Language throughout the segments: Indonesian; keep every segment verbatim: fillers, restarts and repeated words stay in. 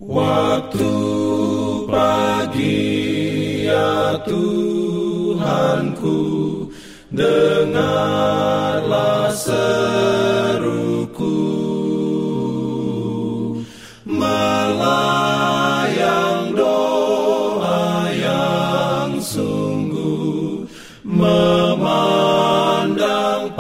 Waktu pagi ya Tuhanku, dengarlah seruku, melayang doa yang sungguh, memandang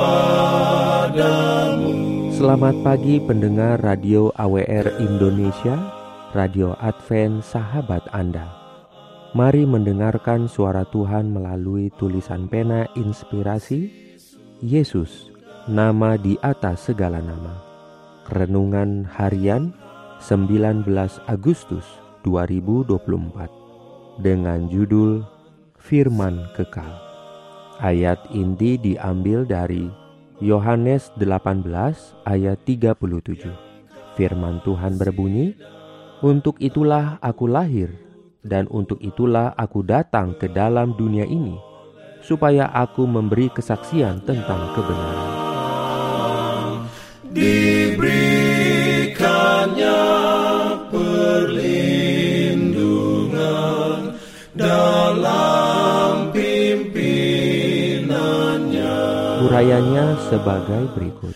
padamu. Selamat pagi pendengar Radio A W R Indonesia, Radio Advent sahabat Anda. Mari mendengarkan suara Tuhan melalui tulisan pena inspirasi Yesus, nama di atas segala nama. Renungan harian sembilan belas Agustus dua ribu dua puluh empat dengan judul Firman Kekal. Ayat inti diambil dari Yohanes delapan belas ayat tiga puluh tujuh. Firman Tuhan berbunyi, "Untuk itulah aku lahir, dan untuk itulah aku datang ke dalam dunia ini, supaya aku memberi kesaksian tentang kebenaran." Diberikannya perlindungan dalam pimpinannya. Urayanya sebagai berikut.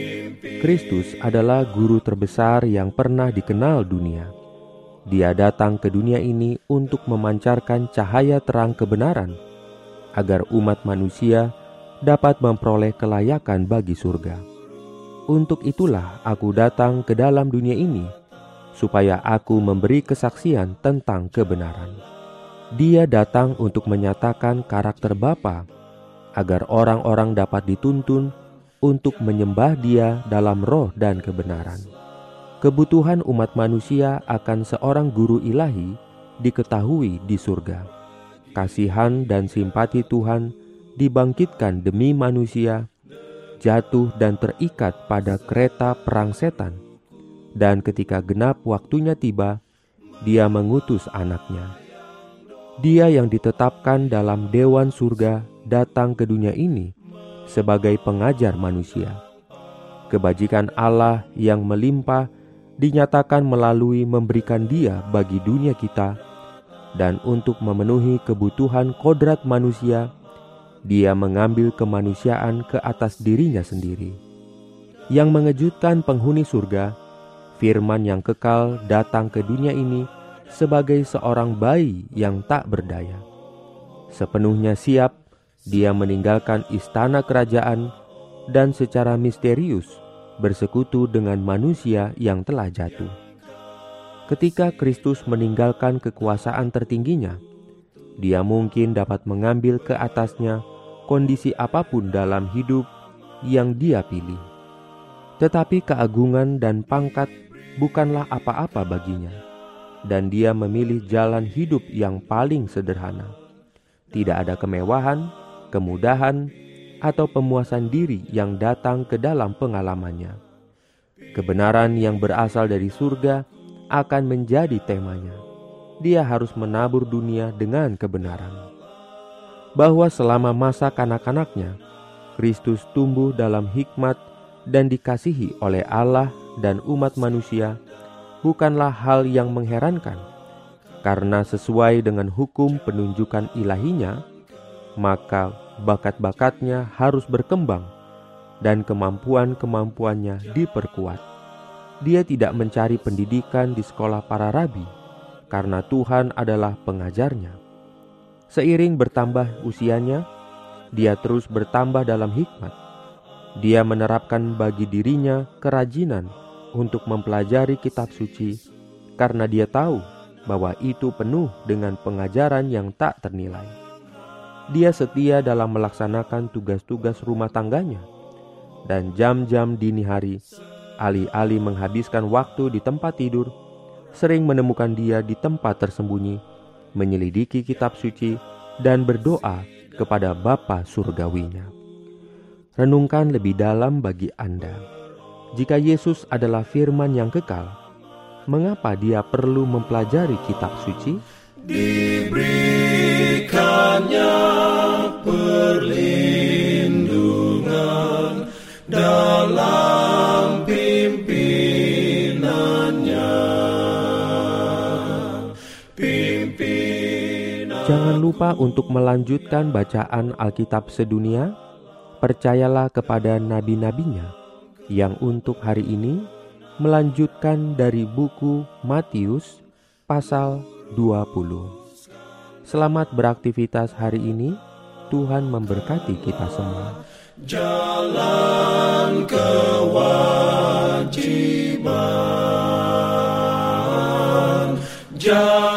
Kristus adalah guru terbesar yang pernah dikenal dunia. Dia datang ke dunia ini untuk memancarkan cahaya terang kebenaran, agar umat manusia dapat memperoleh kelayakan bagi surga. Untuk itulah aku datang ke dalam dunia ini, supaya aku memberi kesaksian tentang kebenaran. Dia datang untuk menyatakan karakter Bapa, agar orang-orang dapat dituntun untuk menyembah Dia dalam roh dan kebenaran. Kebutuhan umat manusia akan seorang guru ilahi diketahui di surga. Kasihan dan simpati Tuhan dibangkitkan demi manusia jatuh dan terikat pada kereta perang setan. Dan ketika genap waktunya tiba, Dia mengutus anaknya. Dia yang ditetapkan dalam dewan surga datang ke dunia ini sebagai pengajar manusia. Kebajikan Allah yang melimpah dinyatakan melalui memberikan Dia bagi dunia kita, dan untuk memenuhi kebutuhan kodrat manusia, Dia mengambil kemanusiaan ke atas dirinya sendiri. Yang mengejutkan penghuni surga, Firman yang kekal datang ke dunia ini sebagai seorang bayi yang tak berdaya. Sepenuhnya siap, Dia meninggalkan istana kerajaan dan secara misterius bersekutu dengan manusia yang telah jatuh. Ketika Kristus meninggalkan kekuasaan tertingginya, Dia mungkin dapat mengambil ke atasnya kondisi apapun dalam hidup yang Dia pilih. Tetapi keagungan dan pangkat bukanlah apa-apa baginya, dan Dia memilih jalan hidup yang paling sederhana. Tidak ada kemewahan, kemudahan, atau pemuasan diri yang datang ke dalam pengalamannya. Kebenaran yang berasal dari surga akan menjadi temanya. Dia harus menabur dunia dengan kebenaran. Bahwa selama masa kanak-kanaknya, Kristus tumbuh dalam hikmat dan dikasihi oleh Allah dan umat manusia bukanlah hal yang mengherankan, karena sesuai dengan hukum penunjukan ilahinya, maka bakat-bakatnya harus berkembang dan kemampuan-kemampuannya diperkuat. Dia tidak mencari pendidikan di sekolah para rabi, karena Tuhan adalah pengajarnya. Seiring bertambah usianya, Dia terus bertambah dalam hikmat. Dia menerapkan bagi dirinya kerajinan untuk mempelajari kitab suci, karena Dia tahu bahwa itu penuh dengan pengajaran yang tak ternilai. Dia setia dalam melaksanakan tugas-tugas rumah tangganya, dan jam-jam dini hari, alih-alih menghabiskan waktu di tempat tidur, sering menemukan Dia di tempat tersembunyi, menyelidiki kitab suci, dan berdoa kepada Bapa surgawinya. Renungkan lebih dalam bagi Anda. Jika Yesus adalah firman yang kekal, mengapa Dia perlu mempelajari kitab suci? Diberikannya perlindungan dalam pimpinannya. Jangan lupa untuk melanjutkan bacaan Alkitab sedunia. Percayalah kepada nabi-nabinya yang untuk hari ini melanjutkan dari buku Matius pasal dua puluh. Selamat beraktivitas hari ini. Tuhan memberkati kita semua. Jalan kewajiban, jalan